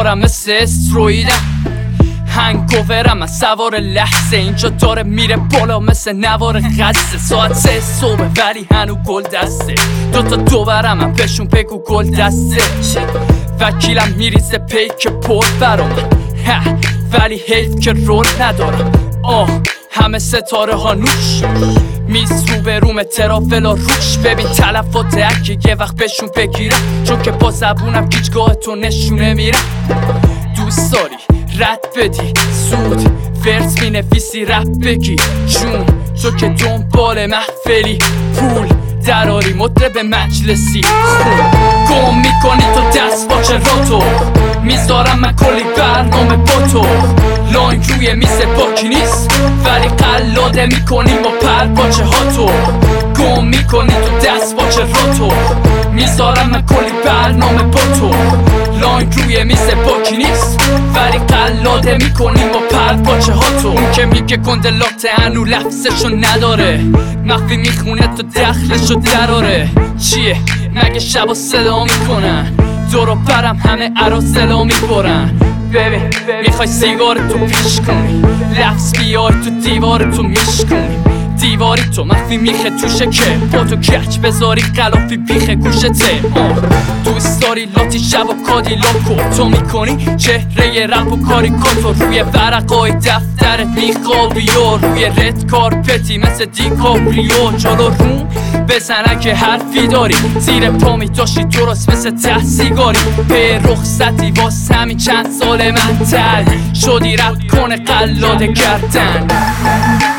دارم مثل استرویدم هنگوورم من سوار لحظه اینجا داره میره بالا مثل نوار غزه ساعت 3 صبح ولی هنو گل دسته دوتا دوبرم من بهشون بگو گل دسته وکیلم میریزه پیک پر برام ولی حیف که رول ندارم همه ستاره ها نوش میز رو به روم ترافلا روش ببین تلفات اگه یه وقت بهشون بگیرم چون که با زبونم هیچگاه تو نشونه میرم دوست داری رد بدی زود ورس می نفیسی رپ بگی جون تو که دنبال محفلی پول دراری مطرب مجلسی گم میکنی تو دست باچه راتو میذارم من کلی برنامه با تو لاین روی میز باکی نیست ولی قلاده میکنیم با پر باچه ها تو گم میکنی تو دست باچه راتو میذارم من کلی برنامه با تو لاین روی میز باکی نیست ولی قلاده میکنیم با پر باچه ها تو اون که میگه گنده لاته هنو لفظشو نداره مخفی میخونه تو دخلشو دراره چیه مگه شبا صدا میکنن دورو برم همه عراسلا میبرن ببین میخوای سیگار تو پیش کنی لفظ بیای تو دیوار تو میشکنی دیواری تو مخفی میخه توشه که با تو کچ بذاری غلافی بیخه گوشته دوست داری لاتی شب و کادی لاکو تو میکنی چهره رپ و کاری کتو روی ورقای دفترت میخوابی و روی رد کارپتی مثل دیکاپریو جلو روم بزن اگه حرفی داری زیر پا میداشتی درست مثل ته سیگاری به رخصتی واس همین چند سال من تل شدی رپ کنه قلاده کردن